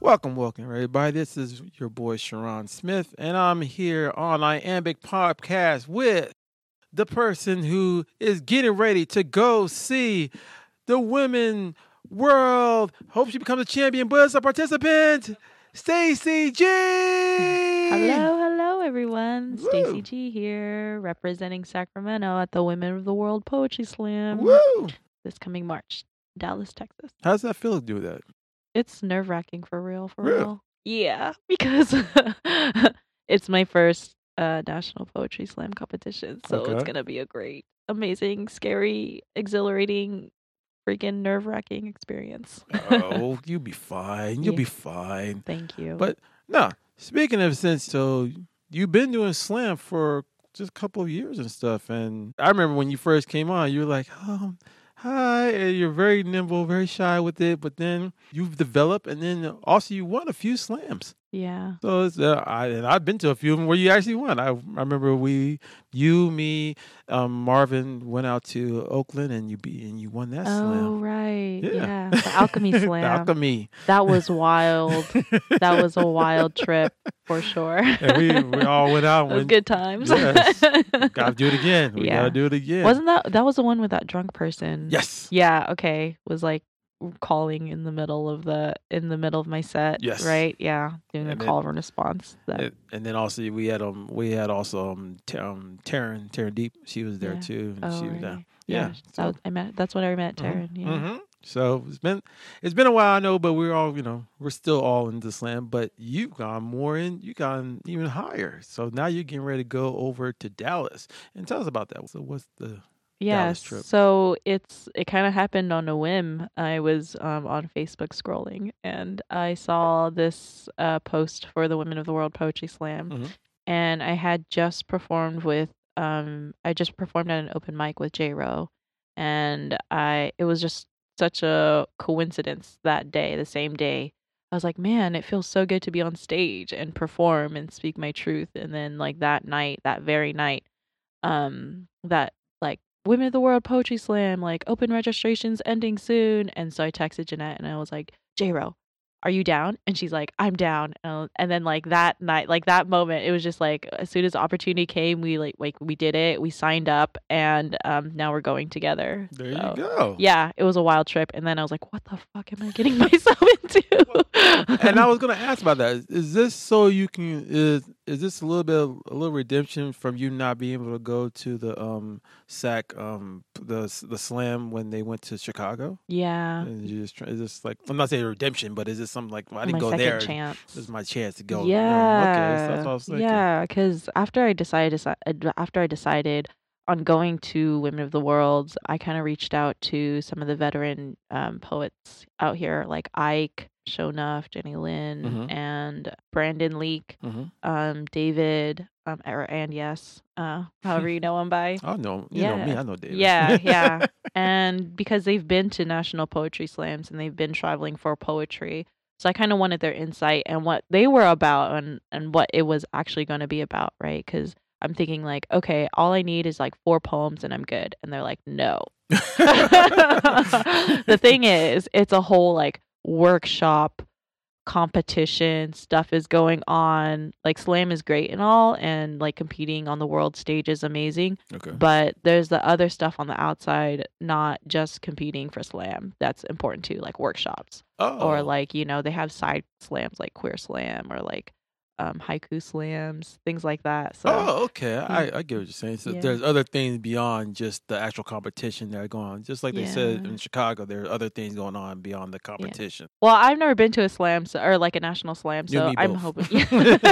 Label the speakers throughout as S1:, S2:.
S1: Welcome, everybody. This is your boy Sharon Smith, and I'm here on Iambic Podcast with the person who is getting ready to go see the Women World. Hope she becomes a champion, but as a participant, Stacy G.
S2: Hello, everyone.
S1: Woo.
S2: Stacy G here, representing Sacramento at the Women of the World Poetry Slam
S1: Woo!
S2: this coming March, Dallas, Texas.
S1: How's that feel to do that?
S2: It's nerve-wracking for real.
S1: Really?
S2: Yeah, because it's my first National Poetry Slam competition, so it's
S1: Okay.
S2: gonna be a great, amazing, scary, exhilarating, freaking nerve-wracking experience.
S1: Oh, you'll be fine. You'll
S2: Yeah.
S1: be fine.
S2: Thank you.
S1: But no, speaking of since, so you've been doing slam for just a couple of years and stuff. And I remember when you first came on, you were like, hi. And you're very nimble, very shy with it. But then you've developed, and then also you won a few slams.
S2: yeah.
S1: So it's, I've been to a few of them where you actually won. I remember me, Marvin went out to Oakland, and you won that
S2: Oh,
S1: slam.
S2: right.
S1: Yeah.
S2: Yeah. The Alchemy
S1: The
S2: Slam.
S1: Alchemy.
S2: That was wild. That was a wild trip for sure.
S1: And we all went out.
S2: Those good times.
S1: Yes. Gotta do it again. We
S2: Yeah.
S1: gotta do it again.
S2: Wasn't that was the one with that drunk person?
S1: Yes.
S2: Yeah, okay. Was like calling in the middle of my set.
S1: Yes.
S2: Right? Yeah. Doing
S1: And
S2: a call and response.
S1: And then also we had Taryn Deep. She was there
S2: Yeah.
S1: too. And
S2: Oh,
S1: she was
S2: right.
S1: yeah.
S2: That's when I met Taryn. Yeah.
S1: Mm-hmm. So it's been a while, I know, but we're all we're still all in the slam. But you've gone even higher. So now you're getting ready to go over to Dallas and tell us about that. So what's the Dallas trip?
S2: So it kind of happened on a whim. I was on Facebook scrolling and I saw this post for the Women of the World Poetry Slam,
S1: Mhm.
S2: and I had just performed at an open mic with J-Ro, and it was just such a coincidence that day, the same day. I was like, man, it feels so good to be on stage and perform and speak my truth. And then like that very night, that like Women of the World Poetry Slam, like open registrations ending soon. And so I texted Jeanette and I was like, J-Ro, are you down? And she's like, I'm down. And then like that night, like that moment, it was just like as soon as the opportunity came, we we did it. We signed up, and now we're going together.
S1: There you
S2: So,
S1: go.
S2: yeah, it was a wild trip. And then I was like, what the fuck am I getting myself into?
S1: And I was going to ask about that. Is this so you can is this a little redemption from you not being able to go to the SAC the slam when they went to Chicago?
S2: Yeah.
S1: And you just is this like, I'm not saying redemption, but is this something like, well, I didn't
S2: My
S1: go
S2: second
S1: there.
S2: chance.
S1: This is my chance to go.
S2: Yeah.
S1: Okay, so that's what I was thinking.
S2: Yeah, because after I decided on going to Women of the World, I kind of reached out to some of the veteran poets out here, like Ike, Shonuff, Jenny Lynn,
S1: Mhm.
S2: and Brandon Leak,
S1: Mhm.
S2: David, and yes, however you know him by.
S1: I know. You know me.
S2: Yeah.
S1: I know David.
S2: Yeah. And because they've been to national poetry slams and they've been traveling for poetry, so I kind of wanted their insight and what they were about and what it was actually going to be about, right? Because I'm thinking like, okay, all I need is like 4 poems and I'm good. And they're like, no. The thing is, it's a whole like workshop competition stuff is going on. Like slam is great and all, and like competing on the world stage is amazing,
S1: Okay.
S2: but there's the other stuff on the outside, not just competing for slam, that's important too, like workshops.
S1: Oh.
S2: Or like they have side slams like queer slam or like haiku slams, things like that. So
S1: Oh, okay. I get what you're saying. So
S2: Yeah.
S1: there's other things beyond just the actual competition that are going on. Just like they said
S2: Yeah.
S1: in Chicago, there are other things going on beyond the competition.
S2: well, I've never been to a slam or like a national slam,
S1: You and
S2: so
S1: me
S2: I'm
S1: both.
S2: hoping.
S1: You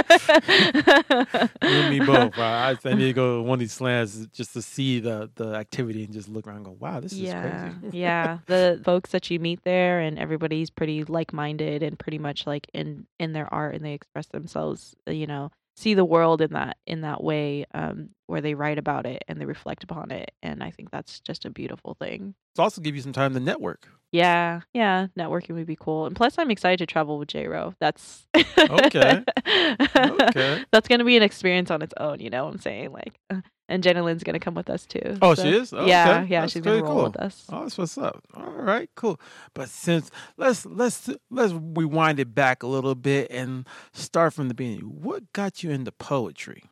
S1: and me both. I need to go to one of these slams just to see the activity and just look around and go, wow, this is crazy.
S2: Yeah. The folks that you meet there, and everybody's pretty like-minded and pretty much like in their art, and they express themselves, see the world in that way, they write about it and they reflect upon it, and I think that's just a beautiful thing.
S1: It's also give you some time to network.
S2: Yeah, networking would be cool. And plus I'm excited to travel with J-Ro. That's
S1: Okay. Okay.
S2: That's gonna be an experience on its own, you know what I'm saying? Like, and Jenna Lynn's gonna come with us too.
S1: Oh,
S2: So
S1: she is? Oh,
S2: yeah,
S1: okay.
S2: yeah,
S1: That's
S2: she's gonna
S1: pretty
S2: roll
S1: cool.
S2: with us.
S1: Oh, that's what's up. All right, cool. But since let's rewind it back a little bit and start from the beginning. What got you into poetry?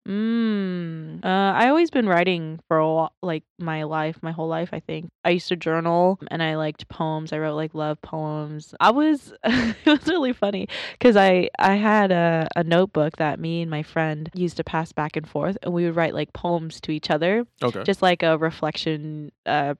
S2: I always been writing for like my whole life, I think. I used to journal and I liked poems. I wrote like love poems. It was really funny because I had a notebook that me and my friend used to pass back and forth, and we would write like poems to each other,
S1: Okay.
S2: just like a reflection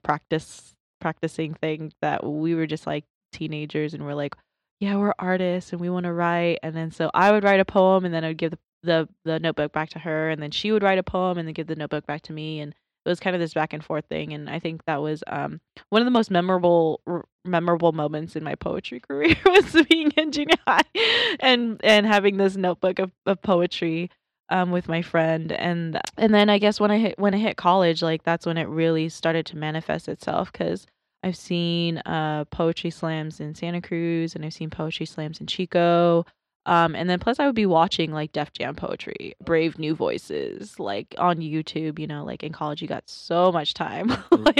S2: practicing thing that we were just like teenagers and we're like, yeah, we're artists and we want to write. And then so I would write a poem and then I would give the notebook back to her, and then she would write a poem and then give the notebook back to me, and it was kind of this back and forth thing. And I think that was one of the most memorable moments in my poetry career was being in junior high and having this notebook of poetry with my friend. And then I guess when I hit college, like that's when it really started to manifest itself, because I've seen poetry slams in Santa Cruz and I've seen poetry slams in Chico. And then plus I would be watching like Def Jam poetry, Brave New Voices, like on YouTube, you know, like in college you got so much time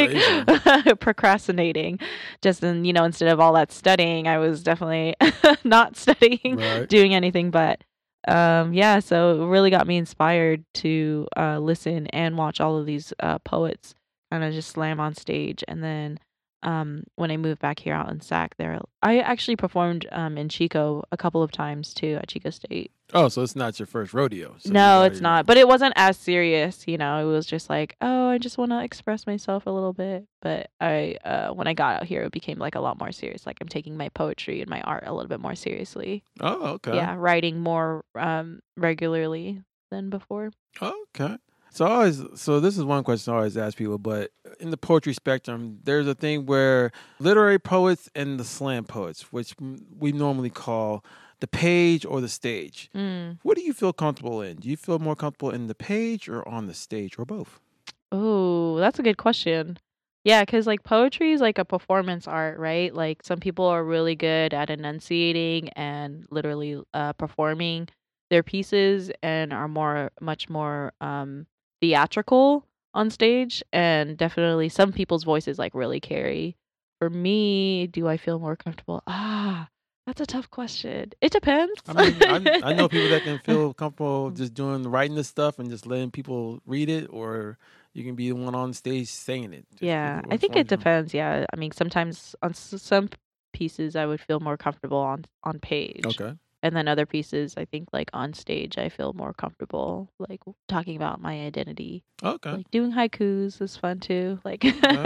S2: like procrastinating. Just in, you know, instead of all that studying, I was definitely not studying, doing anything but yeah, so it really got me inspired to listen and watch all of these poets kind of just slam on stage. And then when I moved back here out in Sac, I actually performed in Chico a couple of times too, at Chico State.
S1: Oh, so it's not your first rodeo? So
S2: no, it's not. But it wasn't as serious, you know. It was just like, oh, I just want to express myself a little bit. But when I got out here, it became like a lot more serious. Like I'm taking my poetry and my art a little bit more seriously.
S1: Oh, okay.
S2: Yeah, writing more regularly than before.
S1: Okay. So this is one question I always ask people, but in the poetry spectrum, there's a thing where literary poets and the slam poets, which we normally call the page or the stage. What do you feel comfortable in? Do you feel more comfortable in the page or on the stage or both?
S2: Oh, that's a good question. Yeah, because like poetry is like a performance art, right? Like some people are really good at enunciating and literally performing their pieces and are much more theatrical on stage. And definitely some people's voices like really carry. For me, do I feel more comfortable? That's a tough question. It depends.
S1: I mean, I know people that can feel comfortable just writing this stuff and just letting people read it, or you can be the one on stage saying it.
S2: Yeah, I think it depends. Yeah, I mean, sometimes on some pieces I would feel more comfortable on page.
S1: Okay.
S2: And then other pieces, I think like on stage, I feel more comfortable like talking about my identity.
S1: Okay.
S2: Like doing haikus is fun too. Like,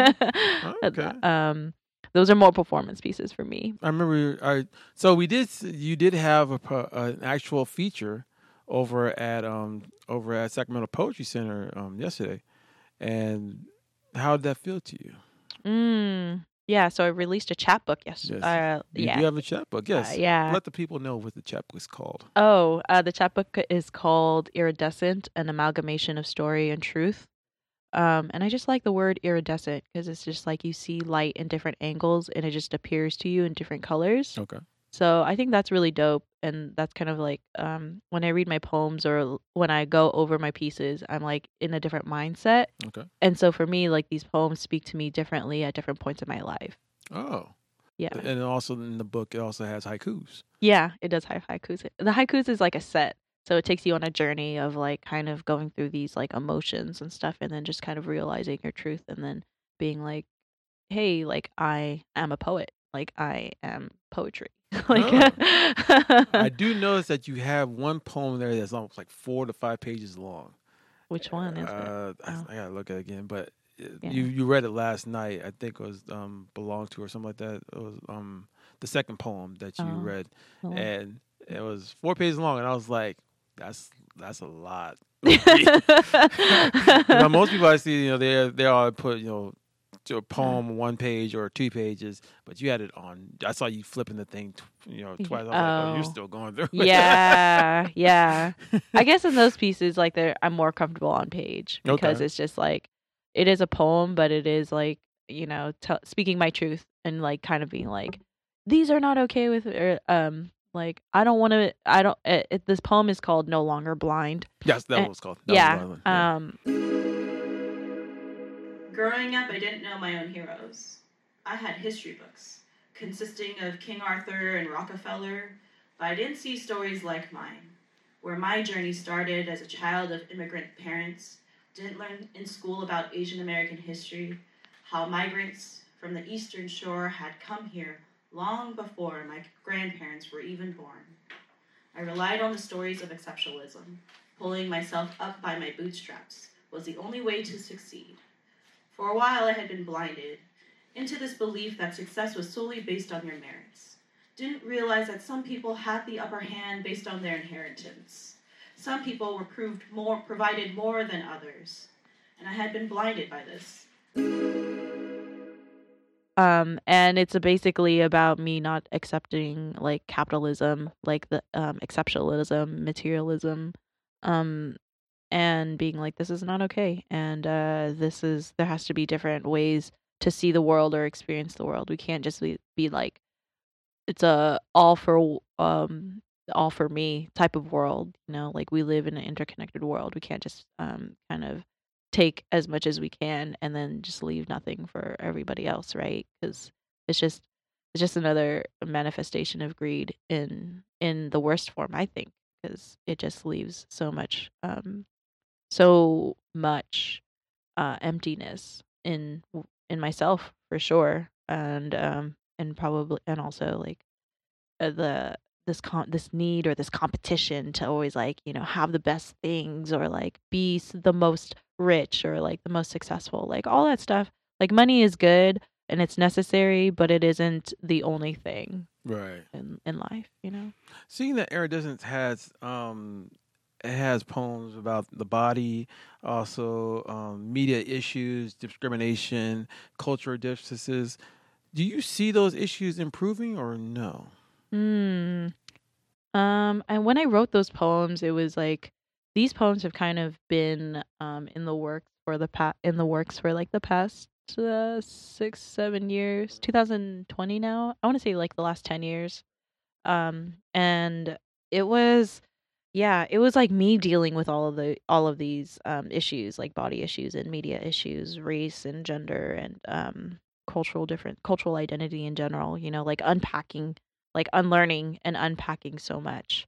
S1: okay.
S2: Those are more performance pieces for me.
S1: I remember. You did have an actual feature over at Sacramento Poetry Center yesterday, and how did that feel to you?
S2: Yeah, so I released a chapbook yesterday.
S1: You do have a chapbook, yes.
S2: Yeah.
S1: Let the people know what the chapbook is called.
S2: Oh, the chapbook is called Iridescent, an amalgamation of story and truth. And I just like the word iridescent because it's just like you see light in different angles and it just appears to you in different colors.
S1: Okay.
S2: So I think that's really dope. And that's kind of like when I read my poems or when I go over my pieces, I'm like in a different mindset.
S1: Okay.
S2: And so for me, like these poems speak to me differently at different points in my life.
S1: Oh.
S2: Yeah.
S1: And also in the book, it also has haikus.
S2: Yeah, it does have haikus. The haikus is like a set. So it takes you on a journey of like kind of going through these like emotions and stuff, and then just kind of realizing your truth and then being like, hey, like I am a poet. Like I am poetry.
S1: I do notice that you have one poem there that's almost like 4 to 5 pages long.
S2: Which one is it?
S1: I gotta look at it again, but you read it last night. I think it was Belong To or something like that. It was the second poem that you read, and it was 4 pages long, and I was like, that's a lot. Most people I see, they all put to a poem, 1 page or 2 pages, but you had it on. I saw you flipping the thing, twice. I was like, oh, you're
S2: Oh,
S1: still going through it.
S2: yeah, yeah. I guess in those pieces, like, I'm more comfortable on page because
S1: Okay.
S2: it's just like it is a poem, but it is like speaking my truth and like kind of being like, these are not okay with, or like I don't want to. I don't. This poem is called "No Longer Blind."
S1: Yes, that
S2: And,
S1: was called. That was
S2: yeah.
S1: another one. Yeah.
S3: Growing up, I didn't know my own heroes. I had history books, consisting of King Arthur and Rockefeller, but I didn't see stories like mine, where my journey started as a child of immigrant parents, didn't learn in school about Asian American history, how migrants from the Eastern Shore had come here long before my grandparents were even born. I relied on the stories of exceptionalism. Pulling myself up by my bootstraps was the only way to succeed. For a while, I had been blinded into this belief that success was solely based on your merits. Didn't realize that some people had the upper hand based on their inheritance. Some people were provided more than others, and I had been blinded by this.
S2: And it's basically about me not accepting like capitalism, like the exceptionalism, materialism, um, and being like, this is not okay, and there has to be different ways to see the world or experience the world. We can't just be like it's a all for me type of world, like we live in an interconnected world. We can't just kind of take as much as we can and then just leave nothing for everybody else, right? Because it's just it's just another manifestation of greed in the worst form, I think, because it just leaves so much emptiness in myself for sure, and probably, and also like the this need or this competition to always like have the best things, or like be the most rich, or like the most successful, like all that stuff. Like money is good and it's necessary, but it isn't the only thing
S1: Right.
S2: in life.
S1: Seeing that Iridescence it has poems about the body, also media issues, discrimination, cultural differences. Do you see those issues improving or no?
S2: Hmm. And when I wrote those poems, it was like these poems have kind of been in the works for like the past 6-7 years, 2020 now. I want to say like the last 10 years. And it was, yeah, it was like me dealing with all of these issues, like body issues and media issues, race and gender, and cultural identity in general. Like unpacking, like unlearning and unpacking so much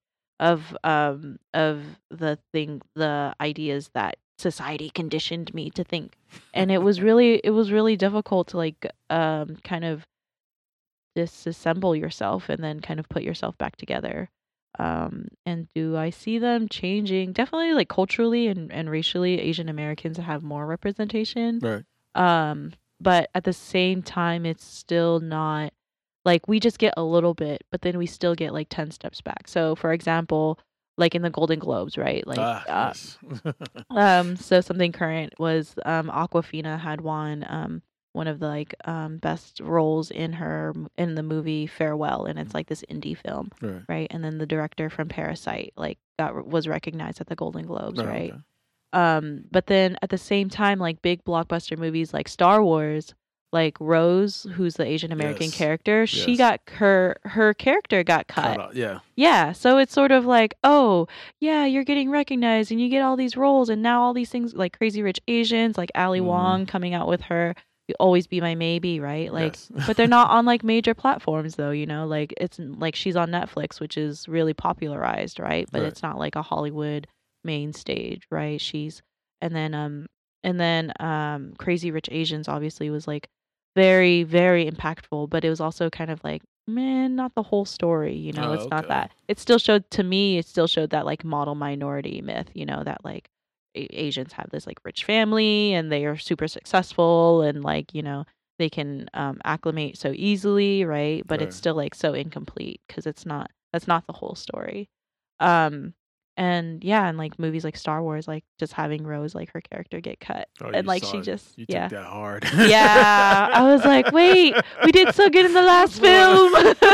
S2: of the ideas that society conditioned me to think. And it was really difficult to like kind of disassemble yourself and then kind of put yourself back together. And do I see them changing? Definitely, like culturally and racially, Asian Americans have more representation.
S1: Right.
S2: But at the same time, it's still not like we just get a little bit, but then we still get like 10 steps back. So, for example, like in the Golden Globes, right? Like,
S1: Yes.
S2: so something current was Aquafina had won one of the like best roles in the movie Farewell, and it's like this indie film, right? And then the director from Parasite like was recognized at the Golden Globes, right?
S1: Okay.
S2: But then at the same time, like big blockbuster movies like Star Wars, like Rose, who's the Asian American
S1: Yes.
S2: character, she
S1: Yes.
S2: got her character got cut.
S1: out. Yeah.
S2: Yeah, so it's sort of like, oh, yeah, you're getting recognized and you get all these roles, and now all these things like Crazy Rich Asians, like Ali Wong coming out with her You Always Be My Maybe, right? Like,
S1: Yes.
S2: but they're not on like major platforms though, like it's like she's on Netflix, which is really popularized, right? But
S1: Right.
S2: it's not like a Hollywood main stage, right? And then Crazy Rich Asians obviously was like very, very impactful, but it was also kind of like, man, not the whole story,
S1: Oh,
S2: it's not
S1: okay.
S2: that. It still showed that like model minority myth, that like Asians have this like rich family and they are super successful, and like, they can acclimate so easily, right? But it's
S1: Right.
S2: still like so incomplete because that's not the whole story. Um And yeah, and like movies like Star Wars, like just having Rose, like her character get cut.
S1: Oh,
S2: And
S1: you
S2: like
S1: saw
S2: she
S1: it.
S2: just
S1: You
S2: yeah.
S1: took that hard.
S2: Yeah. I was like, wait, we did so good in the last film.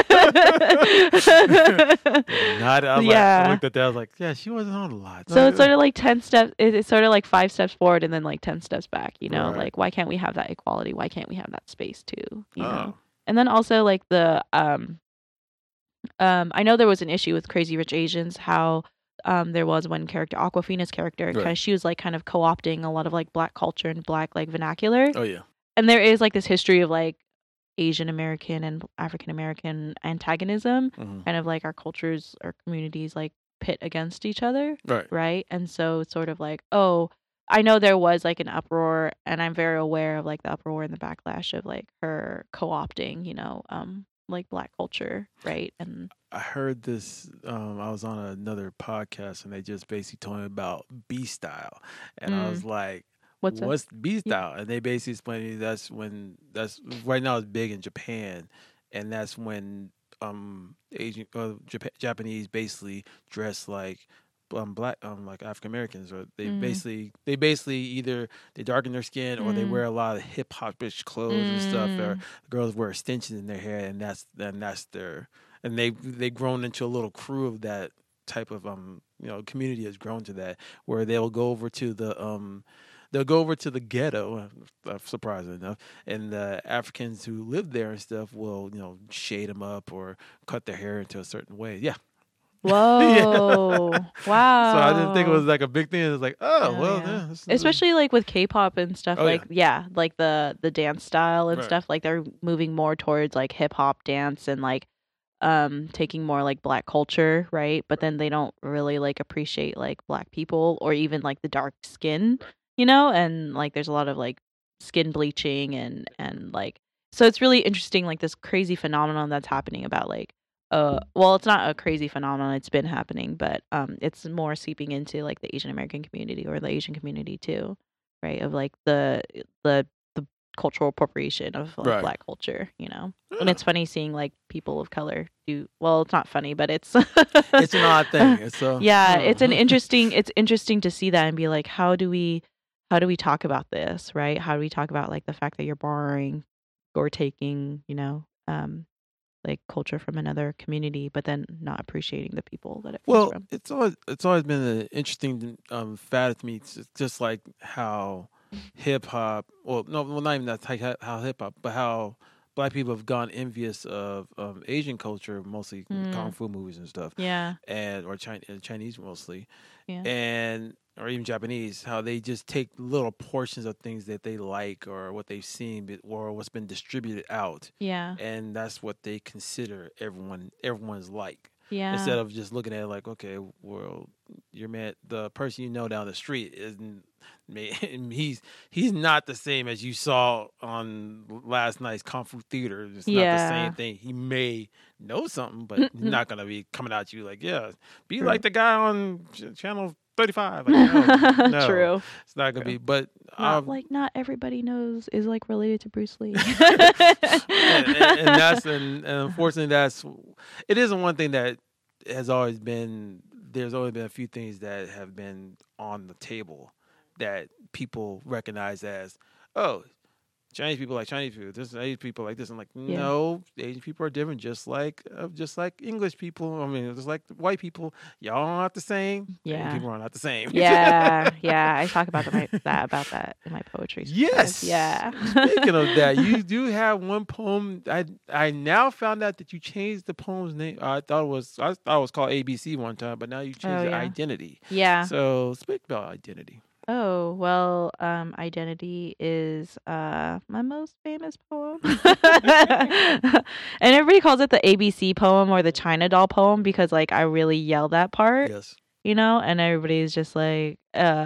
S1: Not, I
S2: Yeah.
S1: looked at that. I was like, yeah, she wasn't on a lot.
S2: So it's sort of like 10 steps. It's sort of like 5 steps forward and then like 10 steps back, you know?
S1: Right.
S2: Like, why can't we have that equality? Why can't we have that space too? You know?
S1: Oh.
S2: And then also like the I know there was an issue with Crazy Rich Asians, how there was one character, Aquafina's character,
S1: Right.
S2: because she was like kind of co-opting a lot of like Black culture and Black like vernacular.
S1: Oh yeah.
S2: And there is like this history of like Asian American and African American antagonism,
S1: Mhm.
S2: kind of like our cultures or communities like pit against each other,
S1: Right.
S2: right? And so it's sort of like, oh, I know there was like an uproar, and I'm very aware of like the uproar and the backlash of like her co-opting, you know, like Black culture, right? And
S1: I heard this. I was on another podcast, and they just basically told me about B style, and I was like,
S2: what's that?
S1: "What's B style?" And they basically explained to me that's right now it's big in Japan, and that's when Asian Japanese basically dress like Black like African Americans, or they basically either they darken their skin or they wear a lot of hip hop-ish clothes and stuff, or girls wear extensions in their hair, and that's their, and they've grown into a little crew of that type of community has grown to that, where they'll go over to the ghetto, surprisingly enough, and the Africans who live there and stuff will shade them up or cut their hair into a certain way. Yeah.
S2: Whoa. Wow.
S1: So I didn't think it was like a big thing. It was like,
S2: Yeah. Especially like with K-pop and stuff,
S1: Oh,
S2: like like the dance style and
S1: Right.
S2: stuff, like they're moving more towards like hip hop dance and like taking more like Black culture, right? But then they don't really like appreciate like Black people or even like the dark skin, you know? And like there's a lot of like skin bleaching and like, so it's really interesting, like this crazy phenomenon that's happening about like well, it's not a crazy phenomenon, it's been happening, but it's more seeping into like the Asian American community or the Asian community too, right? Of like the cultural appropriation of like
S1: Right.
S2: Black culture, you know. And it's funny seeing like people of color do well. It's not funny, but it's
S1: It's an odd thing. It's
S2: yeah, it's interesting to see that and be like, how do we talk about this, right? How do we talk about like the fact that you're borrowing or taking, you know, like culture from another community, but then not appreciating the people that it comes from.
S1: It's always been an interesting fact to me. It's just like how hip hop, not even that how hip hop, but how Black people have gone envious of Asian culture, mostly kung fu movies and stuff.
S2: Yeah.
S1: Or Chinese mostly,
S2: Yeah.
S1: or even Japanese, how they just take little portions of things that they like or what they've seen or what's been distributed out.
S2: Yeah.
S1: And that's what they consider everyone's like.
S2: Yeah.
S1: Instead of just looking at it like, okay, well, the person you know down the street isn't, he's not the same as you saw on last night's Kung Fu Theater. It's not the same thing. He may know something, but he's not gonna be coming at you like, be
S2: True.
S1: like the guy on channel 35. Like, no,
S2: True.
S1: it's not gonna be. But
S2: not everybody knows is like related to Bruce Lee.
S1: and unfortunately it isn't one thing that has always been. There's always been a few things that have been on the table that people recognize as, oh, Chinese people like Chinese people. This Asian people like this. I'm like, no, Asian people are different, just like English people. I mean, just like white people. Y'all are not the same.
S2: Yeah.
S1: Asian people are not the same.
S2: Yeah. I talk about that in my poetry.
S1: Yes.
S2: Yeah.
S1: Speaking of that, you do have one poem. I now found out that you changed the poem's name. I thought it was called ABC one time, but now you changed it Identity.
S2: Yeah.
S1: So speak about identity.
S2: Oh, well, Identity is my most famous poem. And everybody calls it the ABC poem or the China doll poem because like I really yell that part.
S1: Yes.
S2: You know, and everybody's just like so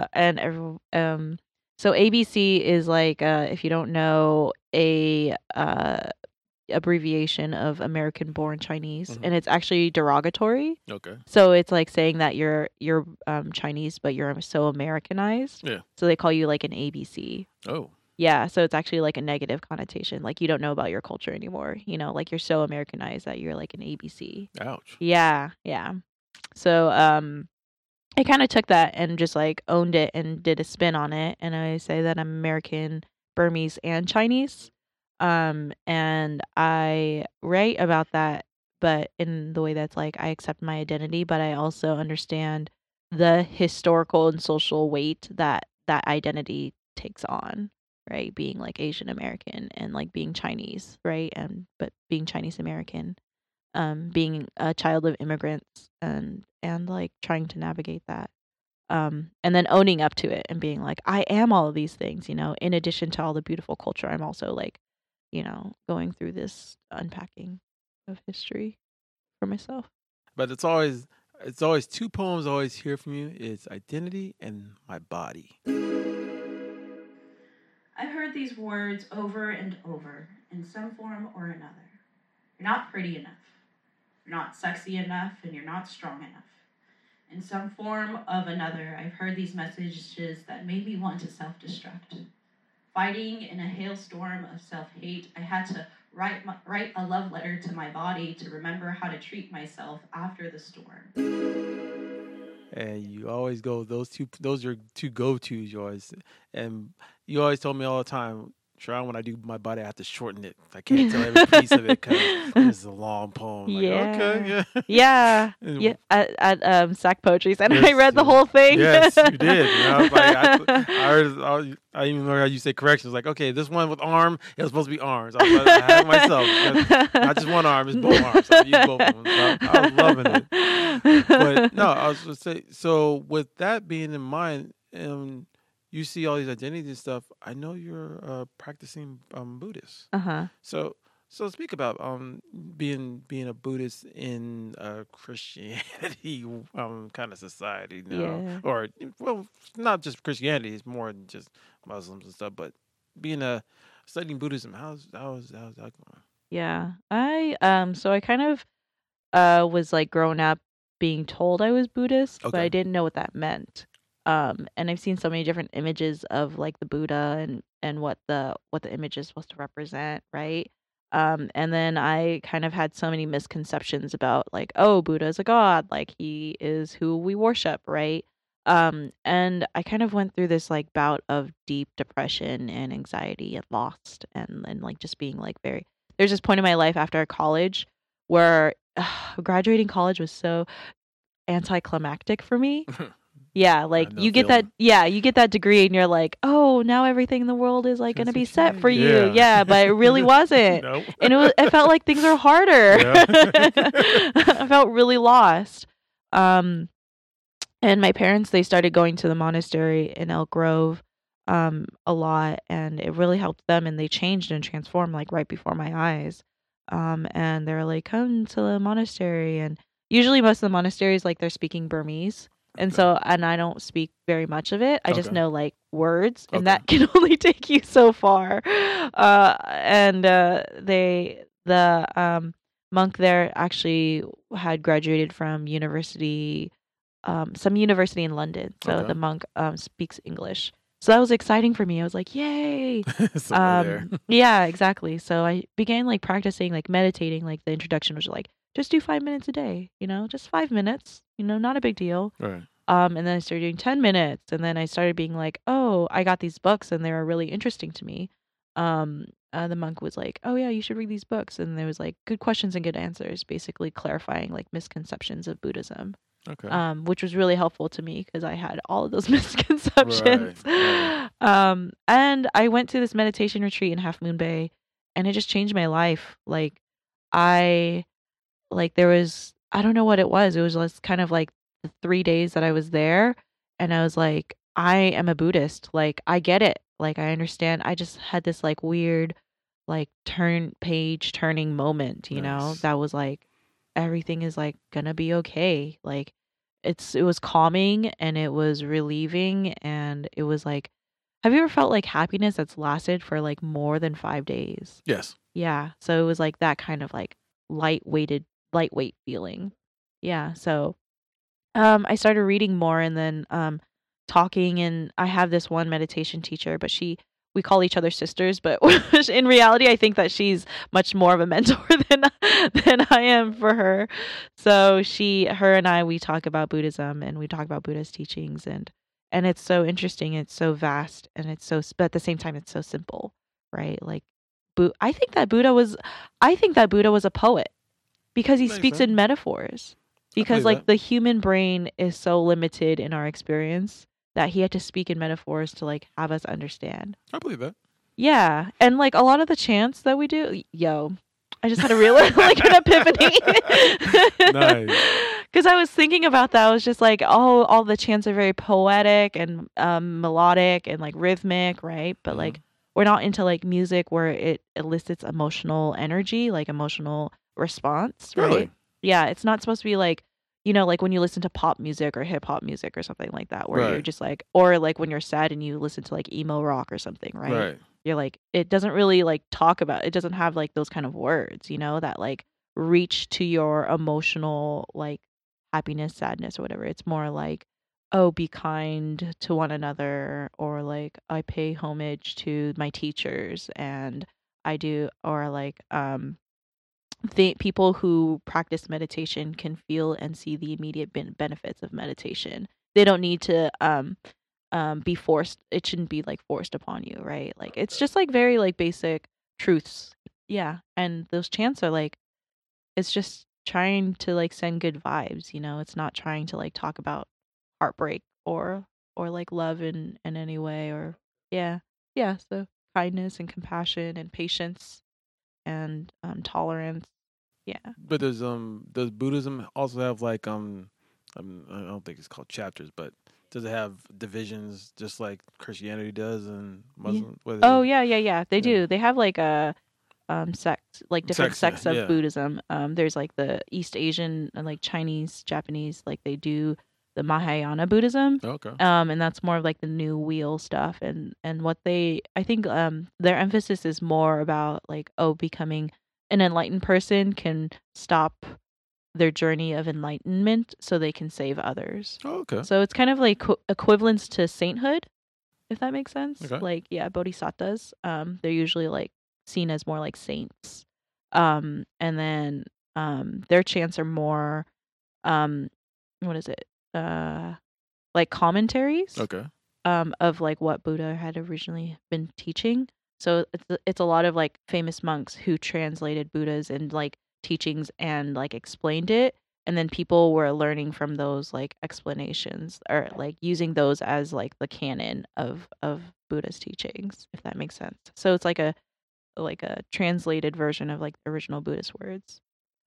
S2: ABC is like if you don't know, a abbreviation of American born Chinese, and it's actually derogatory.
S1: Okay.
S2: So it's like saying that you're Chinese, but you're so Americanized.
S1: Yeah.
S2: So they call you like an ABC.
S1: Oh.
S2: Yeah. So it's actually like a negative connotation. Like you don't know about your culture anymore. You know, like you're so Americanized that you're like an ABC.
S1: Ouch.
S2: Yeah. Yeah. So I kind of took that and just like owned it and did a spin on it. And I say that I'm American, Burmese, and Chinese. And I write about that, but in the way that's like I accept my identity, but I also understand the historical and social weight that that identity takes on, right? Being like Asian American and like being Chinese, right? And but being Chinese American, being a child of immigrants and like trying to navigate that. And then owning up to it and being like, I am all of these things, in addition to all the beautiful culture, I'm also like, going through this unpacking of history for myself.
S1: But it's always two poems I always hear from you. It's identity and my body.
S3: I've heard these words over and over in some form or another. You're not pretty enough. You're not sexy enough, and you're not strong enough. In some form of another, I've heard these messages that made me want to self-destruct. Fighting in a hailstorm of self-hate, I had to write a love letter to my body to remember how to treat myself after the storm.
S1: And you always go those are two go-tos yours. And you always told me all the time, Sharon, when I do my body, I have to shorten it. I can't tell every piece of it because it's a long poem. Like, okay,
S2: yeah. At Sac Poetry Center, yes, I read the whole thing.
S1: Yes, you did. I even learned how you say corrections. Like, okay, this one with arm, it was supposed to be arms. I had it myself. Not just one arm, it's both arms. So I used both of them. So I was loving it. But no, I was going to say, so with that being in mind, you see all these identities and stuff. I know you're practicing Buddhist. So speak about being a Buddhist in Christianity kind of society now, or not just Christianity. It's more than just Muslims and stuff. But studying Buddhism, how's that going?
S2: Yeah, I kind of was like growing up being told I was Buddhist, but I didn't know what that meant. And I've seen so many different images of like the Buddha and what the image is supposed to represent, right? And then I kind of had so many misconceptions about like, oh, Buddha is a god, like he is who we worship, right? And I kind of went through this like bout of deep depression and anxiety and lost and like just being like there's this point in my life after college where graduating college was so anticlimactic for me. Yeah, like you get that degree and you're like, oh, now everything in the world is like going to be set for you. Yeah, but it really wasn't. Nope. And it felt like things are harder. Yeah. I felt really lost. And my parents, they started going to the monastery in Elk Grove a lot, and it really helped them, and they changed and transformed like right before my eyes. And they're like, come to the monastery, and usually most of the monasteries, like they're speaking Burmese. And so, and I don't speak very much of it. I just know like words, and that can only take you so far. The monk there actually had graduated from university, some university in London. So the monk speaks English. So that was exciting for me. I was like, yay. Yeah, exactly. So I began like practicing, like meditating, like the introduction was like, just do 5 minutes a day, just 5 minutes, not a big deal. Right. And then I started doing 10 minutes, and then I started being like, oh, I got these books and they were really interesting to me. The monk was like, oh yeah, you should read these books. And there was like good questions and good answers, basically clarifying like misconceptions of Buddhism. Okay. Which was really helpful to me because I had all of those misconceptions. Right. And I went to this meditation retreat in Half Moon Bay, and it just changed my life. There was, I don't know what it was. It was just kind of like the 3 days that I was there, and I was like, I am a Buddhist. Like, I get it. Like, I understand. I just had this like weird, like page turning moment, that was like, everything is like gonna be okay. Like, it was calming and it was relieving, and it was like, have you ever felt like happiness that's lasted for like more than 5 days?
S1: Yes.
S2: Yeah. So it was like that kind of like lightweight feeling. Yeah. So I started reading more, and then talking, and I have this one meditation teacher, but she we call each other sisters, but in reality, I think that she's much more of a mentor than I am for her. So her and I, we talk about Buddhism and we talk about Buddha's teachings, and it's so interesting, it's so vast, and but at the same time, it's so simple, right? Like, I think that Buddha was a poet because he
S1: Makes
S2: speaks
S1: sense.
S2: in metaphors.
S1: I
S2: Because
S1: believe
S2: like
S1: that.
S2: the human brain is so limited in our experience that he had to speak in metaphors to like have us understand.
S1: I believe that.
S2: Yeah, and like a lot of the chants that we do, I just had a real like an epiphany.
S1: Nice.
S2: Because I was thinking about that. I was just like, oh, all the chants are very poetic and melodic and like rhythmic, right? But
S1: Mhm.
S2: like we're not into like music where it elicits emotional energy, like emotional response, right?
S1: Really?
S2: Yeah, it's not supposed to be like, like when you listen to pop music or hip hop music or something like that, where you're
S1: Right.
S2: just like, or like when you're sad and you listen to like emo rock or something, right?
S1: Right.
S2: You're like, it doesn't really like talk about, it doesn't have like those kind of words, that like reach to your emotional like happiness, sadness, or whatever. It's more like, oh, be kind to one another, or like I pay homage to my teachers, and I do, or like the people who practice meditation can feel and see the immediate benefits of meditation. They don't need to be forced. It shouldn't be like forced upon you, right? Like it's just like very like basic truths. Yeah, and those chants are like, it's just trying to like send good vibes, it's not trying to like talk about heartbreak or like love in any way, or yeah. So kindness and compassion and patience and tolerance. Yeah.
S1: But does Buddhism also have like I don't think it's called chapters, but does it have divisions just like Christianity does and Muslim? What is
S2: Oh
S1: it?
S2: yeah. They
S1: Yeah.
S2: do. They have like a sect, like different
S1: Sects,
S2: sects of
S1: yeah.
S2: Buddhism. There's like the East Asian and like Chinese, Japanese, like they do the Mahayana Buddhism.
S1: Okay.
S2: And that's more of like the new wheel stuff, and what I think their emphasis is more about like, becoming an enlightened person can stop their journey of enlightenment so they can save others.
S1: Oh, okay.
S2: So it's kind of like equivalents to sainthood, if that makes sense.
S1: Okay.
S2: Like, yeah, bodhisattvas, they're usually like seen as more like saints. And then their chants are more what is it? Like commentaries
S1: Okay.
S2: of like what Buddha had originally been teaching. So it's a lot of like famous monks who translated Buddha's and like teachings and like explained it, and then people were learning from those like explanations, or like using those as like the canon of Buddha's teachings, if that makes sense. So it's like a translated version of like the original Buddhist words.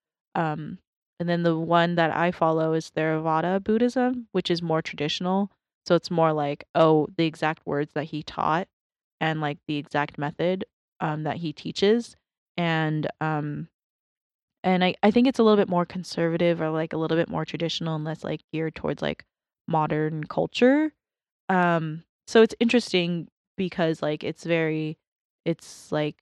S2: And then the one that I follow is Theravada Buddhism, which is more traditional. So it's more like, the exact words that he taught and like the exact method that he teaches. And I think it's a little bit more conservative, or like a little bit more traditional and less like geared towards like modern culture. So it's interesting because like it's like,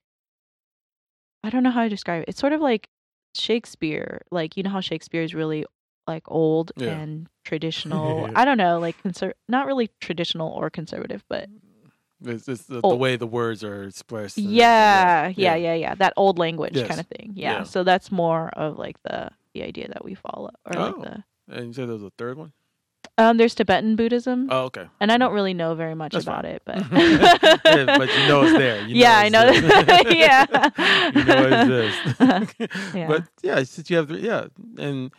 S2: I don't know how to describe it. It's sort of like Shakespeare. Like, you know how Shakespeare is really like old
S1: Yeah.
S2: and traditional. I don't know, like not really traditional or conservative, but
S1: It's the
S2: Old.
S1: way the words are expressed. and
S2: yeah,
S1: everything.
S2: yeah. That old language
S1: Yes.
S2: kind of thing. Yeah.
S1: Yeah.
S2: So that's more of like the idea that we follow, or like
S1: Oh.
S2: the
S1: And you said there was a third one?
S2: there's Tibetan Buddhism.
S1: Oh, okay.
S2: And I don't really know very much
S1: That's
S2: about
S1: fine.
S2: it, but
S1: Yeah, but you know it's there. You know
S2: yeah, I
S1: it's
S2: know.
S1: there.
S2: Yeah.
S1: You know it exists.
S2: Yeah.
S1: But yeah, since you have and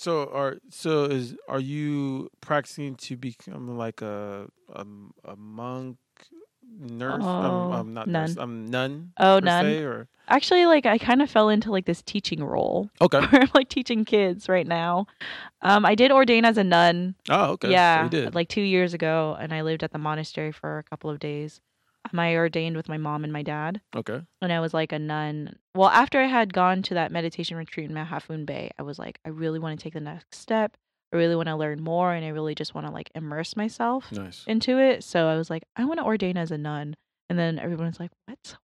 S1: are you practicing to become like a monk, nurse? Not
S2: Nun.
S1: nurse. Nun.
S2: Oh,
S1: per
S2: nun.
S1: se, or
S2: Actually, like I kind of fell into like this teaching role.
S1: okay.
S2: Where I'm like teaching kids right now. I did ordain as a nun.
S1: Oh, okay. So
S2: Yeah,
S1: you did.
S2: like 2 years ago, and I lived at the monastery for a couple of days. I ordained with my mom and my dad,
S1: Okay.
S2: and I was like a nun. Well, after I had gone to that meditation retreat in Half Moon Bay, I was like, I really want to take the next step. I really want to learn more, and I really just want to like immerse myself
S1: Nice.
S2: into it. So I was like, I want to ordain as a nun. And then everyone's like, what?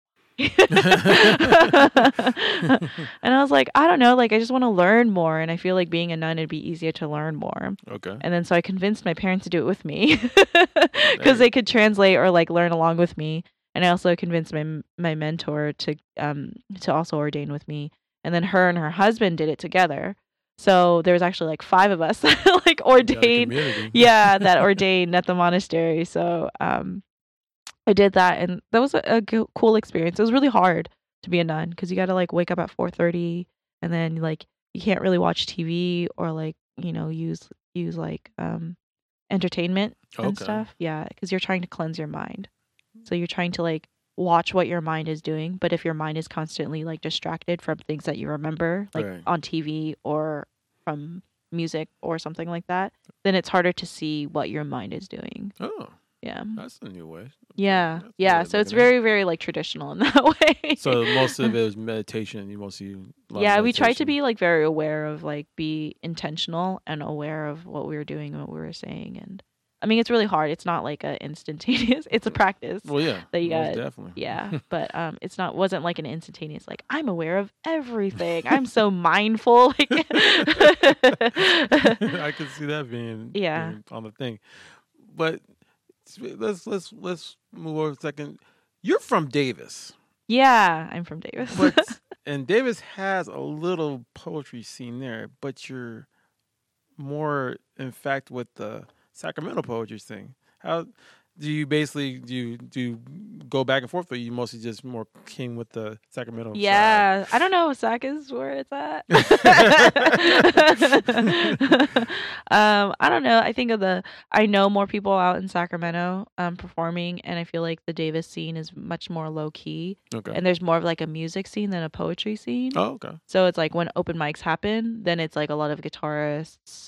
S2: And I was like, I don't know, like I just want to learn more, and I feel like being a nun it'd be easier to learn more.
S1: Okay.
S2: And then so I convinced my parents to do it with me because they could translate or like learn along with me. And I also convinced my mentor to also ordain with me. And then her and her husband did it together. So there was actually like 5 of us that like ordained. Yeah, that ordained at the monastery. So I did that, and that was a cool experience. It was really hard to be a nun because you got to like wake up at 4:30, and then like you can't really watch TV or like use like entertainment and stuff. Yeah, because you're trying to cleanse your mind. So you're trying to like watch what your mind is doing, but if your mind is constantly like distracted from things that you remember, like on TV or from music or something like that, then it's harder to see what your mind is doing.
S1: Oh.
S2: Yeah.
S1: That's a new way.
S2: Yeah. Yeah. So it's very, very like traditional in that way.
S1: So most of it was meditation. You mostly.
S2: Yeah, we tried to be like very aware of like be intentional and aware of what we were doing and what we were saying. And I mean, it's really hard. It's not like a instantaneous. It's a practice.
S1: Well, yeah.
S2: That you got.
S1: Definitely.
S2: Yeah, but wasn't like an instantaneous. Like I'm aware of everything. I'm so mindful. Like
S1: I could see that being on the thing, but. Let's move over a second. You're from Davis.
S2: Yeah, I'm from Davis.
S1: And Davis has a little poetry scene there, but you're more, in fact, with the Sacramento poetry thing. How do you basically do you go back and forth, or you mostly just more king with the Sacramento?
S2: Yeah, side? I don't know. Sac is where it's at. I don't know. I think I know more people out in Sacramento performing, and I feel like the Davis scene is much more low key.
S1: Okay.
S2: And there's more of like a music scene than a poetry scene.
S1: Oh, okay.
S2: So it's like when open mics happen, then it's like a lot of guitarists,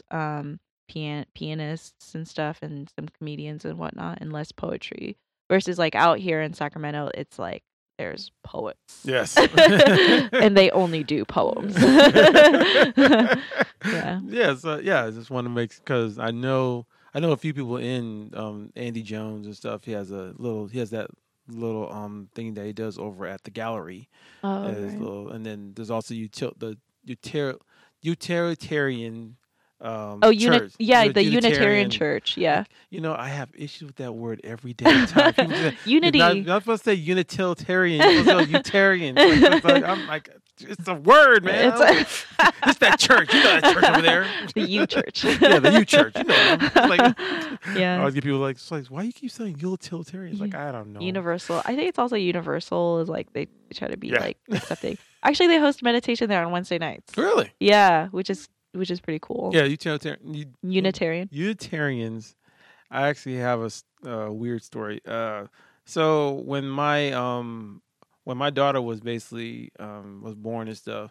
S2: pianists and stuff, and some comedians and whatnot, and less poetry. Versus like out here in Sacramento, it's like there's poets.
S1: Yes.
S2: And they only do poems. Yeah.
S1: Yeah. So I just want to make, because I know a few people in Andy Jones and stuff. He has that little thing that he does over at the gallery.
S2: Oh, right.
S1: And then there's also the utilitarian.
S2: The Unitarian Church. Yeah.
S1: Like, I have issues with that word every day.
S2: Unity.
S1: You're not supposed to say utilitarian. You're supposed to say utilitarian. I'm like, it's a word, man. It's that church. You know that church over there.
S2: The U Church.
S1: Yeah, the U Church. You know. Like,
S2: yeah.
S1: I always get people like, why do you keep saying utilitarian? It's like, I don't know.
S2: Universal. I think it's also universal is like they try to be like accepting. Actually, they host meditation there on Wednesday nights.
S1: Really?
S2: Yeah, which is pretty cool.
S1: Yeah,
S2: Unitarian.
S1: Unitarians. I actually have a weird story. So when my daughter was basically was born and stuff,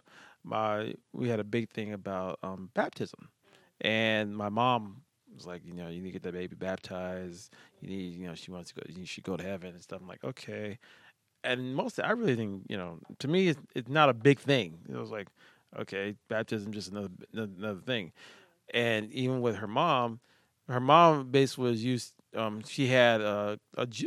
S1: we had a big thing about baptism, and my mom was like, you need to get that baby baptized. You need, she wants to go. You should go to heaven and stuff. I'm like, okay. And I really think, to me, it's not a big thing. It was like, okay, baptism just another thing. And even with her mom basically was used. She had a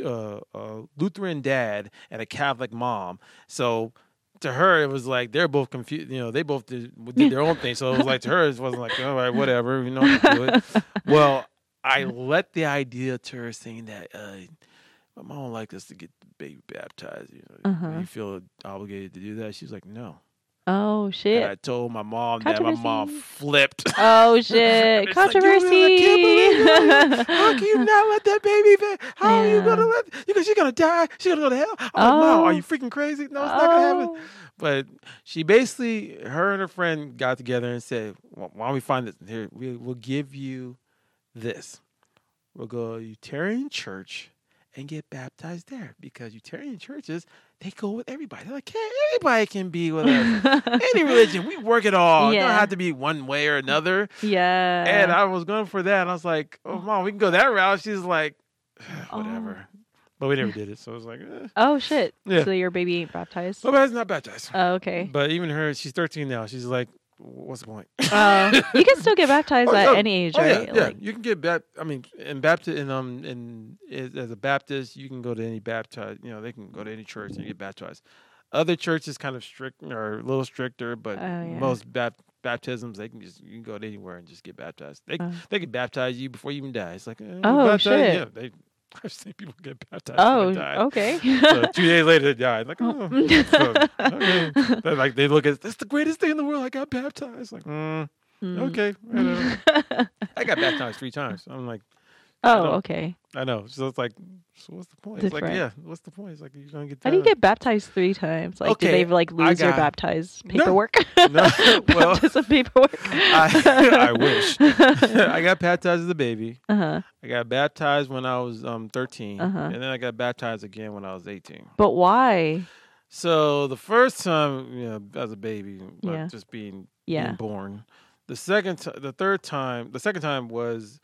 S1: Lutheran dad and a Catholic mom. So to her, it was like they're both confused. They both did their own thing. So it was like to her, it wasn't like, all right, whatever, do it. Well, I let the idea to her saying that my mom would like us to get the baby baptized. You feel obligated to do that? She was like, no.
S2: Oh shit!
S1: And I told my mom that. My mom flipped.
S2: Oh shit! Controversy.
S1: Like, I can't believe it. How can you not let that baby? How are you gonna let? Because she's gonna die. She's gonna go to hell. I'm like, Mom, are you freaking crazy? No, it's not gonna happen. But she basically, her and her friend got together and said, well, "Why don't we find this? Here, we'll give you this. We'll go to Unitarian church and get baptized there, because Unitarian churches, they go with everybody. They're like, hey, anybody can be with us. Any religion, we work it all. Yeah. It don't have to be one way or another."
S2: Yeah.
S1: And I was going for that, and I was like, oh, Mom, we can go that route. She's like, whatever. But we never did it, so I was like,
S2: Oh, shit.
S1: Yeah.
S2: So your baby ain't baptized?
S1: My baby's not baptized.
S2: Oh, okay.
S1: But even her, she's 13 now. She's like, what's the point?
S2: You can still get baptized at any age, right?
S1: Yeah, you can get baptized. I mean, as a Baptist, you can go to any baptized. They can go to any church and get baptized. Other churches kind of strict or a little stricter, but most baptisms you can go to anywhere and just get baptized. They can baptize you before you even die. It's like,
S2: oh shit.
S1: Yeah, I've seen people get baptized and
S2: Oh,
S1: die.
S2: okay.
S1: So 2 days later, they died. Like, oh, so, okay. They're like they look at that's the greatest thing in the world. I got baptized. Like, okay, whatever. I got baptized 3 times. I'm like,
S2: Oh, okay.
S1: I know. So it's like, so what's the point? It's like,
S2: Different.
S1: yeah, what's the point? It's like you're gonna get.
S2: How do you get baptized 3 times? Like, did
S1: Okay,
S2: they like lose your
S1: got-
S2: baptized
S1: No.
S2: paperwork?
S1: No, well,
S2: Baptism paperwork.
S1: I wish. I got baptized as a baby.
S2: Uh-huh.
S1: I got baptized when I was 13,
S2: Uh-huh.
S1: and then I got baptized again when I was 18.
S2: But why?
S1: So the first time, as a baby, like
S2: Yeah.
S1: just being
S2: Yeah.
S1: born. The second time was,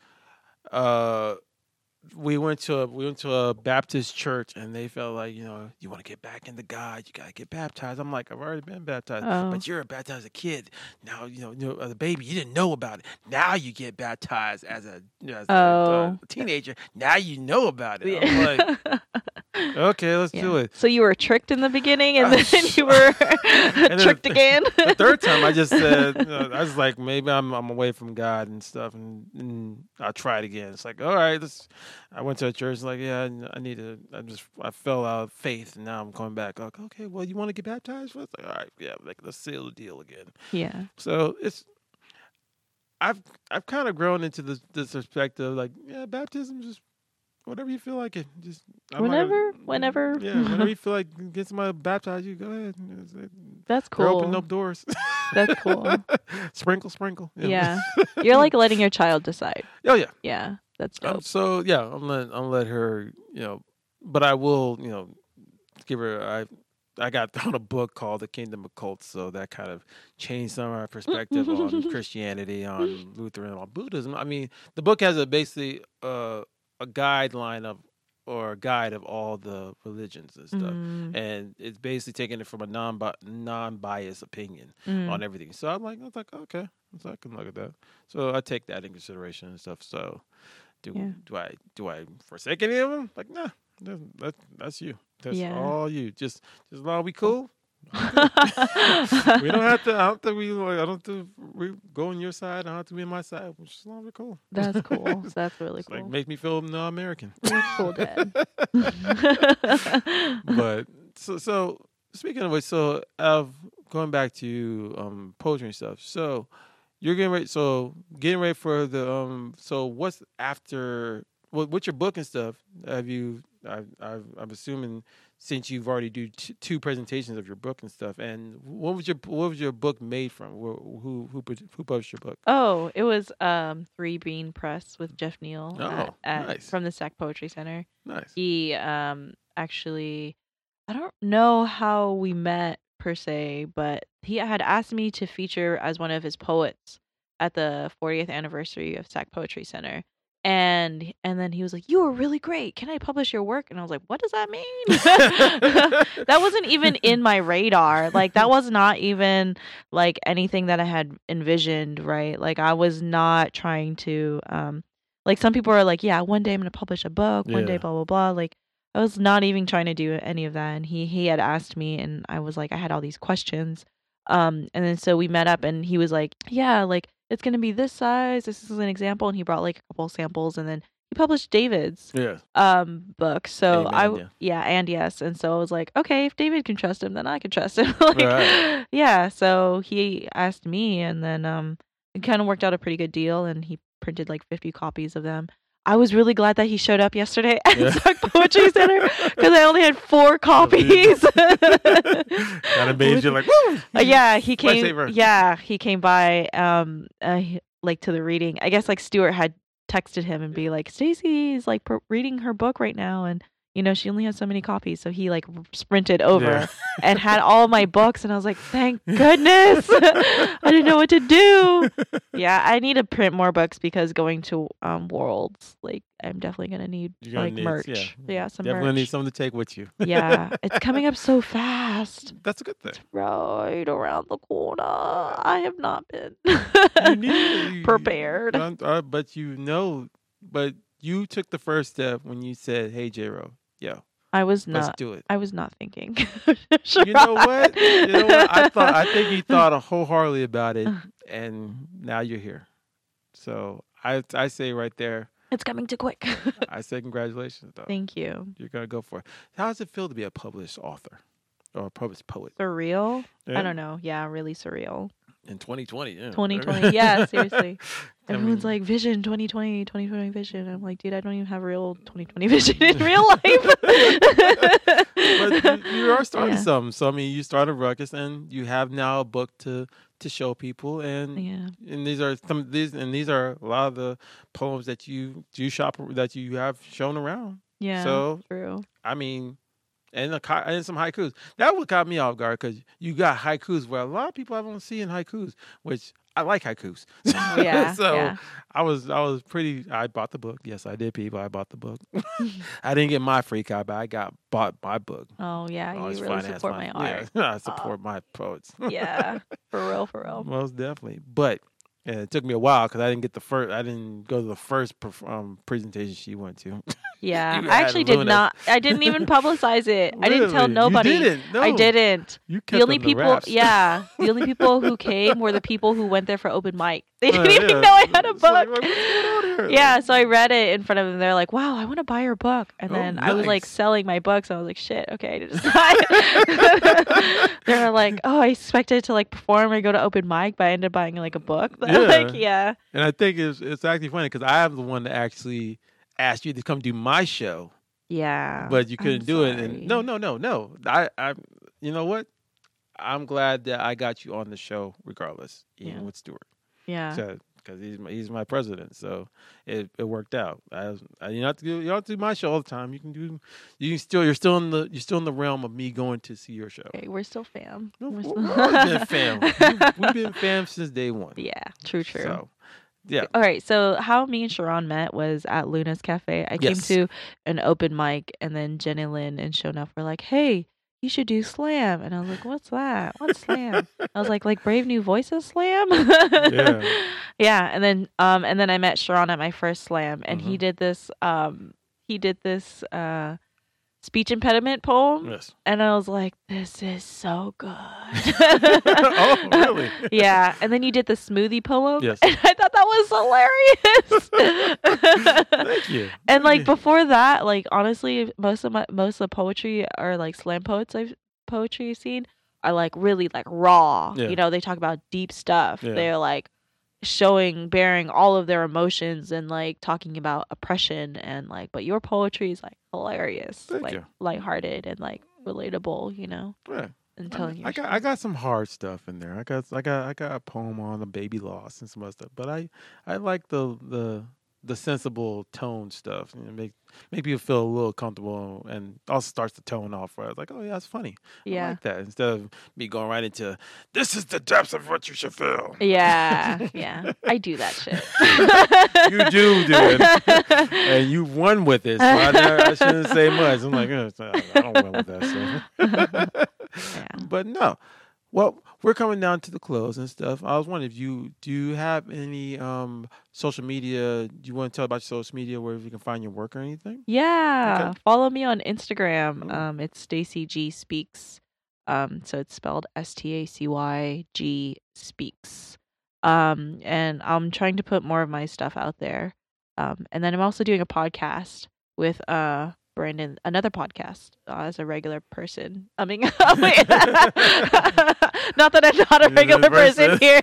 S1: we went to a Baptist church, and they felt like, you want to get back into God, you gotta get baptized. I'm like, I've already been baptized,
S2: Oh.
S1: but you're baptized as a kid. Now, as a baby, you didn't know about it. Now you get baptized as a
S2: Oh.
S1: teenager. Now you know about it. I'm like, okay, let's do it.
S2: So you were tricked in the beginning, and
S1: Uh,
S2: then you were
S1: then
S2: tricked again.
S1: The third time, I just said, I was like, maybe I'm away from God and stuff, and I'll try it again. It's like, all right, I went to a church, like, yeah, I fell out of faith, and now I'm coming back. Like, okay, well, you want to get baptized? It's like, all right, yeah, like, let's seal the deal again.
S2: Yeah.
S1: So I've kind of grown into this perspective, like, yeah, baptism just whatever you feel like it. Just
S2: Whenever.
S1: Yeah, whenever you feel like get somebody baptized, you go ahead.
S2: That's
S1: They're
S2: cool.
S1: opening up doors.
S2: That's cool.
S1: Sprinkle.
S2: Yeah. You're like letting your child decide.
S1: Oh yeah.
S2: Yeah. That's dope.
S1: So yeah, I'll let her. But I will. Give her. I got on a book called The Kingdom of Cults, so that kind of changed some of my perspective on Christianity, on Lutheran, on Buddhism. I mean, the book has basically a guideline or a guide of all the religions and stuff, and it's basically taking it from a non-biased opinion on everything. So I was like, okay, so I can look at that. So I take that in consideration and stuff. So do I forsake any of them? Like, nah, that's you. That's all you. Just as long as we cool. We don't have to. I don't have to go on your side. I don't have to be on my side. Just as long as we're cool.
S2: That's cool. That's really
S1: It's
S2: cool.
S1: like make me feel American.
S2: That's cool, Dad.
S1: But so speaking of which, so going back to poetry and stuff. So you're getting ready. So getting ready for the So what's after? What's your book and stuff? Have you? I'm assuming since you've already do 2 presentations of your book and stuff. And what was your book made from? Who published your book?
S2: Oh, it was 3 Bean Press with Jeff Neal
S1: Nice.
S2: from the Sac Poetry Center.
S1: Nice.
S2: He actually, I don't know how we met per se, but he had asked me to feature as one of his poets at the 40th anniversary of Sac Poetry Center. And then he was like, "You were really great. Can I publish your work?" And I was like, "What does that mean?" That wasn't even in my radar. Like, that was not even like anything that I had envisioned, right? Like, I was not trying to like, some people are like, "Yeah, one day I'm going to publish a book, one day
S1: Yeah.
S2: blah blah blah." Like, I was not even trying to do any of that. And he had asked me, and I was like, I had all these questions. And then so we met up, and he was like, "Yeah, like, it's going to be this size. This is an example." And he brought like a couple samples, and then he published David's
S1: Yeah.
S2: book. So
S1: Amen,
S2: and yes. And so I was like, okay, if David can trust him, then I can trust him. Like,
S1: Right.
S2: yeah. So he asked me, and then it kind of worked out a pretty good deal, and he printed like 50 copies of them. I was really glad that he showed up yesterday at Sac Poetry Center because I only had 4 copies.
S1: Kind of made you like, woo!
S2: Yeah, he came.
S1: Lifesaver.
S2: Yeah, he came by. Like, to the reading. I guess like Stuart had texted him and be like, "Stacy's like reading her book right now, and she only has so many copies." So he like sprinted over
S1: Yeah.
S2: and had all my books, and I was like, "Thank goodness!" I didn't know what to do. Yeah, I need to print more books because going to Worlds, like, I'm definitely gonna need
S1: You're gonna
S2: like
S1: need-
S2: merch. Yeah, some
S1: Definitely
S2: merch.
S1: need something to take with you.
S2: Yeah, it's coming up so fast.
S1: That's a good thing.
S2: Right around the corner. I have not been
S1: You need
S2: prepared.
S1: But you took the first step when you said, "Hey, J-Ro, yeah,
S2: I was
S1: let's
S2: not.
S1: do it."
S2: I was not thinking.
S1: You know what? I think you thought wholeheartedly about it, and now you're here. So I say right there,
S2: It's coming too quick.
S1: I say congratulations, though.
S2: Thank you.
S1: You're gonna go for it. How does it feel to be a published author or a published poet?
S2: Surreal?
S1: Yeah.
S2: I don't know. Yeah, really surreal.
S1: In 2020, yeah.
S2: 2020. Yeah, seriously.
S1: I
S2: Everyone's
S1: mean-
S2: like, vision, 2020 vision. I'm like, dude, I don't even have real 2020 vision in real life.
S1: But you are starting
S2: Yeah.
S1: something. So I mean, you started Ruckus, and you have now a book to show people, and
S2: Yeah.
S1: these are a lot of the poems that you have shown around.
S2: Yeah.
S1: So
S2: True.
S1: I mean, and some haikus. That would caught me off guard because you got haikus where a lot of people haven't seen haikus, which I like haikus.
S2: Yeah.
S1: So
S2: yeah.
S1: I bought the book. Yes, I did, people. I bought the book. I didn't get my free copy, but I bought my book.
S2: Oh, yeah.
S1: Oh, it's
S2: You really
S1: fine-ass
S2: support my art.
S1: Yeah, I support my poets.
S2: Yeah. For real, for real.
S1: Most definitely. But it took me a while because I didn't go to the first presentation she went to.
S2: Yeah.
S1: You
S2: I
S1: had
S2: actually did
S1: Lunas.
S2: not. I didn't even publicize it. I didn't tell
S1: Really?
S2: nobody.
S1: You didn't? No.
S2: I didn't.
S1: You kept
S2: The only
S1: on the
S2: people,
S1: wraps.
S2: yeah, the only people who came were the people who went there for open mic. They didn't
S1: Yeah.
S2: even know I had a
S1: It's like,
S2: book.
S1: what's going on here?
S2: Yeah, so I read it in front of them. They're like, "Wow, I want to buy your book." And
S1: Oh,
S2: then I was like
S1: nice.
S2: selling my books. And I was like, "Shit, okay, I did decide." They're like, "Oh, I expected to like perform or go to open mic, but I ended up buying like a book."
S1: Yeah.
S2: Like, yeah,
S1: And I think it's actually funny because I am the one that actually asked you to come do my show,
S2: yeah.
S1: but you couldn't
S2: I'm
S1: do it.
S2: sorry.
S1: And no. I you know what? I'm glad that I got you on the show regardless, even
S2: Yeah.
S1: with Stuart.
S2: Yeah,
S1: Because he's my president, so it worked out. You don't have to do my show all the time. You're still in the realm of me going to see your show.
S2: okay, we're still fam.
S1: We've
S2: We're
S1: always been fam. We've been fam since day one.
S2: Yeah, true.
S1: So, yeah.
S2: All right, so how me and Sharon met was at Luna's Cafe. I
S1: Yes.
S2: came to an open mic, and then Jenny Lynn and Shonaf were like, "Hey, you should do slam." And I was like, "What's that? What's slam?" I was like Brave New Voices slam.
S1: Yeah.
S2: Yeah, and then I met Sharon at my first slam, and he did this speech impediment poem,
S1: Yes.
S2: and I was like, "This is so good."
S1: Oh, really?
S2: Yeah, and then you did the smoothie poem,
S1: Yes.
S2: and I thought that was hilarious.
S1: Thank you.
S2: And like
S1: Thank you.
S2: before that, like honestly, most of the poetry are like slam poetry I've seen are like really like raw.
S1: Yeah.
S2: You know, they talk about deep stuff.
S1: Yeah.
S2: They're like bearing all of their emotions and like talking about oppression and like, but your poetry is like hilarious,
S1: Thank
S2: like
S1: you.
S2: lighthearted and like relatable. You know,
S1: Yeah.
S2: and telling your
S1: I got some hard stuff in there. I got a poem on the baby loss and some other stuff. But I like the sensible tone stuff. You know, make people feel a little comfortable and also starts the tone off where I was like, oh yeah, it's funny. I
S2: Yeah.
S1: like that instead of me going right into this is the depths of what you should feel.
S2: Yeah, yeah. I do that shit.
S1: You do it, and you won with it. So I shouldn't say much. I'm like, I don't win with that stuff.
S2: Yeah.
S1: But no. Well, we're coming down to the close and stuff. I was wondering if do you have any social media? Do you want to tell about your social media where you can find your work or anything?
S2: Yeah.
S1: Okay.
S2: Follow me on Instagram.
S1: Ooh.
S2: It's Stacy G Speaks. So it's spelled STACYG Speaks. And I'm trying to put more of my stuff out there. And then I'm also doing a podcast with Brandon, another podcast as a regular person. I mean, wait. Not that I'm not a regular person here.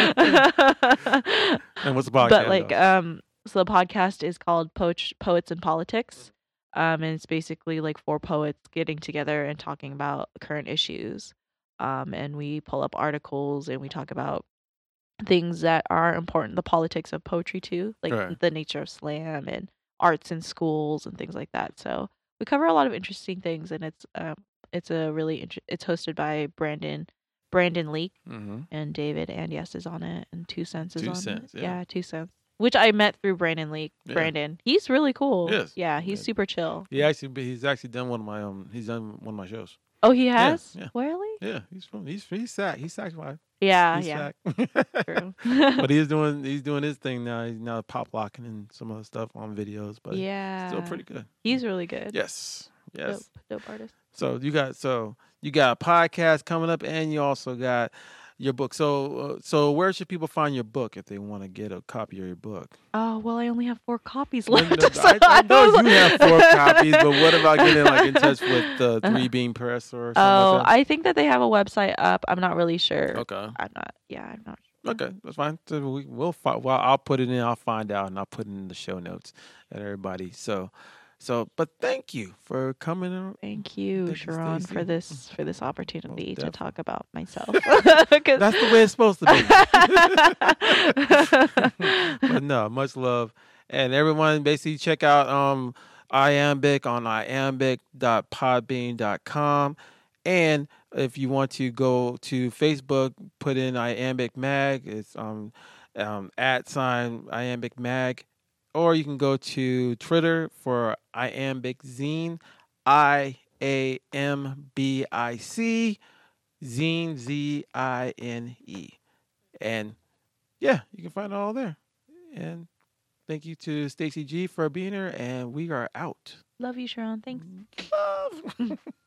S1: And what's the podcast?
S2: But like
S1: though?
S2: so the podcast is called Poets and Politics, and it's basically like 4 poets getting together and talking about current issues, and we pull up articles and we talk about things that are important, the politics of poetry too, like
S1: Right.
S2: the nature of slam and arts in schools and things like that. So we cover a lot of interesting things, and it's a really it's hosted by Brandon Leak
S1: Mm-hmm.
S2: and David and Yes is on it, and 2 Cents is
S1: 2
S2: on
S1: Cents,
S2: it.
S1: yeah.
S2: Yeah, 2 Cents. Which I met through Brandon Leak.
S1: Yeah.
S2: Brandon, he's really cool.
S1: Yes.
S2: Yeah, he's
S1: Yeah.
S2: super chill.
S1: He's actually done one of my he's done one of my shows.
S2: Oh, he has?
S1: yeah.
S2: Really?
S1: Yeah, he's sacked wife.
S2: Yeah,
S1: He's
S2: yeah.
S1: sacked.
S2: True.
S1: But he's doing his thing now. He's now pop locking and some other stuff on videos, but
S2: Yeah.
S1: still pretty good.
S2: He's really good.
S1: Yes.
S2: Dope artist.
S1: So you got a podcast coming up, and you also got your book. So where should people find your book if they want to get a copy of your book?
S2: Oh, well, I only have 4 copies
S1: No,
S2: left.
S1: no,
S2: so
S1: I know
S2: was
S1: you have 4 copies, but what about getting like in touch with the Three Bean Press or something
S2: Oh,
S1: like that?
S2: I think that they have a website up. I'm not really sure.
S1: Okay.
S2: I'm not sure.
S1: Okay, that's fine. So we'll find. Well, I'll put it in. I'll find out, and I'll put it in the show notes and everybody. But thank you for coming.
S2: Thank you,
S1: Thank you,
S2: Sharon,
S1: Stacey.
S2: for this opportunity to
S1: definitely.
S2: talk about myself.
S1: That's the way it's supposed to be. But no, much love, and everyone. Basically, check out Iambic on iambic.podbean.com, and if you want to go to Facebook, put in Iambic Mag. It's @ Iambic Mag, or you can go to Twitter for Iambic Zine, IAMBIC Zine ZINE, and yeah, you can find it all there. And thank you to Stacey G for being here, and we are out.
S2: Love you, Sharon. Thanks.
S1: Love.